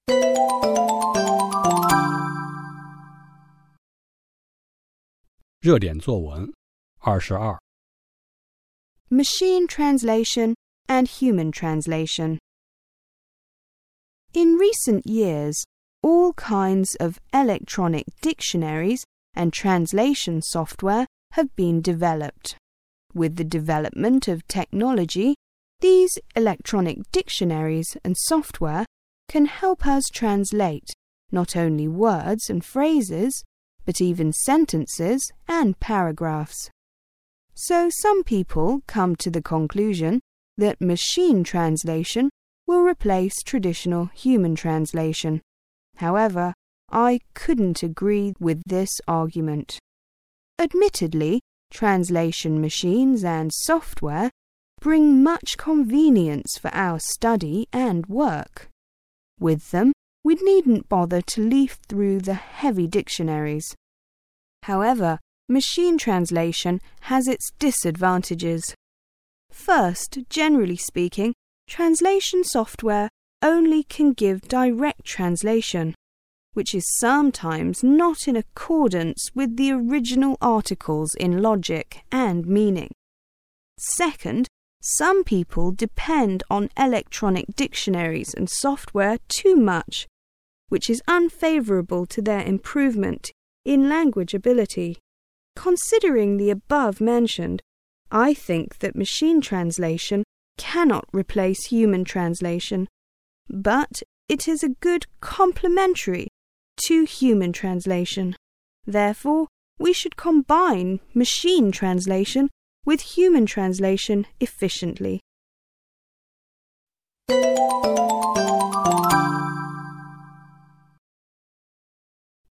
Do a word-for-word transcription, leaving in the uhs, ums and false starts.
热点作文二十二 Machine translation and human translation. In recent years, all kinds of electronic dictionaries and translation software have been developed. With the development of technology, these electronic dictionaries and software can help us translate not only words and phrases, but even sentences and paragraphs. So some people come to the conclusion that machine translation will replace traditional human translation. However, I couldn't agree with this argument. Admittedly, translation machines and software bring much convenience for our study and work. With them, we needn't bother to leaf through the heavy dictionaries. However, machine translation has its disadvantages. First, generally speaking, translation software only can give direct translation, which is sometimes not in accordance with the original articles in logic and meaning. Second, some people depend on electronic dictionaries and software too much, which is unfavorable to their improvement in language ability. Considering the above mentioned, I think that machine translation cannot replace human translation, but it is a good complementary to human translation. Therefore, we should combine machine translation with human translation efficiently.